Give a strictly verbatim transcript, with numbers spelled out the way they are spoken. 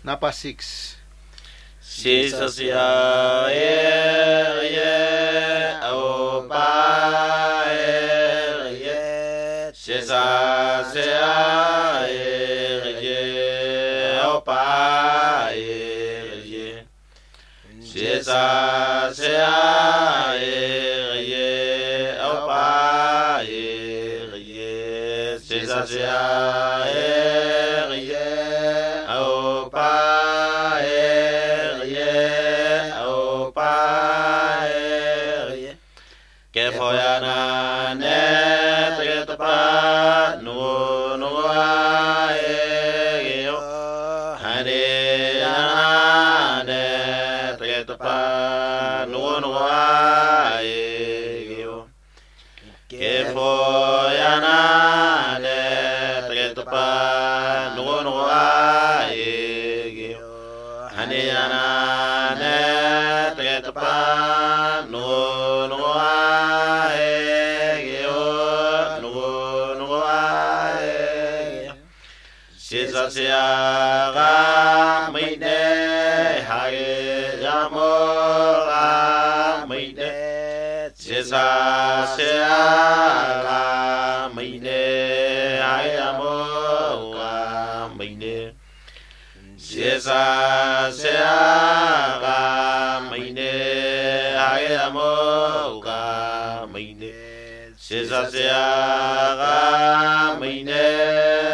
Number six. Jesus ya ye ye o pa ye Jesus ya ye ye o pa ye Jesus ya ye ye o pa ye Jesus ya ye ye o pa ye o pa ye ke foyana ne te pa no no ye yo hare ne te pa no no ye yo ke foyana ne te pa no no ye yo hare ne te pa no no ye yo no no ye Jesus ya ga mi ne ha ye ya mo ga mi ne Jesus ya ga mi ne ha ya mo ga mi ne Jesus ya ga mi ne ha ya mo ga mi ne Jesus ya ga mi ne